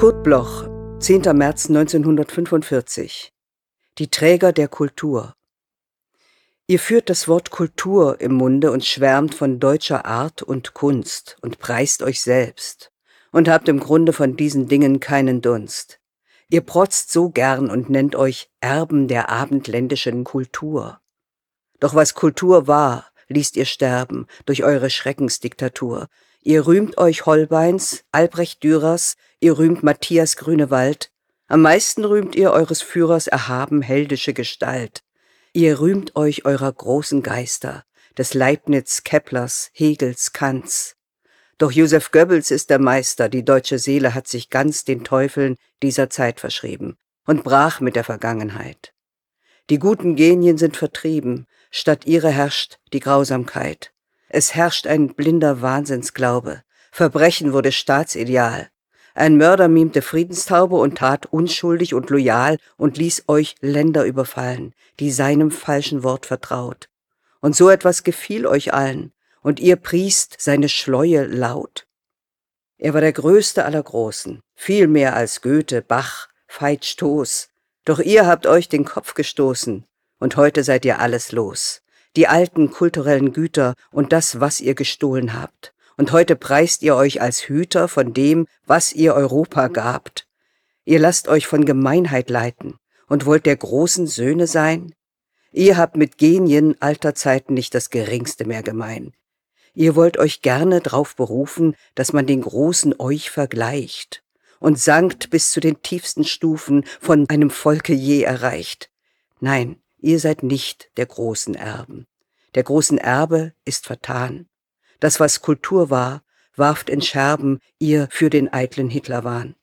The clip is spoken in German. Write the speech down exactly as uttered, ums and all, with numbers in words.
Kurt Bloch, zehnter März neunzehnhundertfünfundvierzig. Die Träger der Kultur. Ihr führt das Wort Kultur im Munde und schwärmt von deutscher Art und Kunst und preist euch selbst und habt im Grunde von diesen Dingen keinen Dunst. Ihr protzt so gern und nennt euch Erben der abendländischen Kultur. Doch was Kultur war, ließt ihr sterben durch eure Schreckensdiktatur. Ihr rühmt euch Holbeins, Albrecht Dürers, ihr rühmt Matthias Grünewald. Am meisten rühmt ihr eures Führers erhaben heldische Gestalt. Ihr rühmt euch eurer großen Geister, des Leibniz, Keplers, Hegels, Kants. Doch Joseph Goebbels ist der Meister, die deutsche Seele hat sich ganz den Teufeln dieser Zeit verschrieben und brach mit der Vergangenheit. Die guten Genien sind vertrieben, statt ihrer herrscht die Grausamkeit. Es herrscht ein blinder Wahnsinnsglaube, Verbrechen wurde Staatsideal. Ein Mörder mimte Friedenstaube und tat unschuldig und loyal und ließ euch Länder überfallen, die seinem falschen Wort vertraut. Und so etwas gefiel euch allen, und ihr priest seine Schleue laut. Er war der größte aller Großen, viel mehr als Goethe, Bach, Veit Stoß. Doch ihr habt euch den Kopf gestoßen, und heute seid ihr alles los. Die alten kulturellen Güter und das, was ihr gestohlen habt. Und heute preist ihr euch als Hüter von dem, was ihr Europa gabt. Ihr lasst euch von Gemeinheit leiten und wollt der großen Söhne sein? Ihr habt mit Genien alter Zeiten nicht das Geringste mehr gemein. Ihr wollt euch gerne drauf berufen, dass man den Großen euch vergleicht und sankt bis zu den tiefsten Stufen von einem Volke je erreicht. Nein, ihr seid nicht der großen Erben. Der großen Erbe ist vertan. Das, was Kultur war, warft in Scherben, ihr für den eitlen Hitler wahn.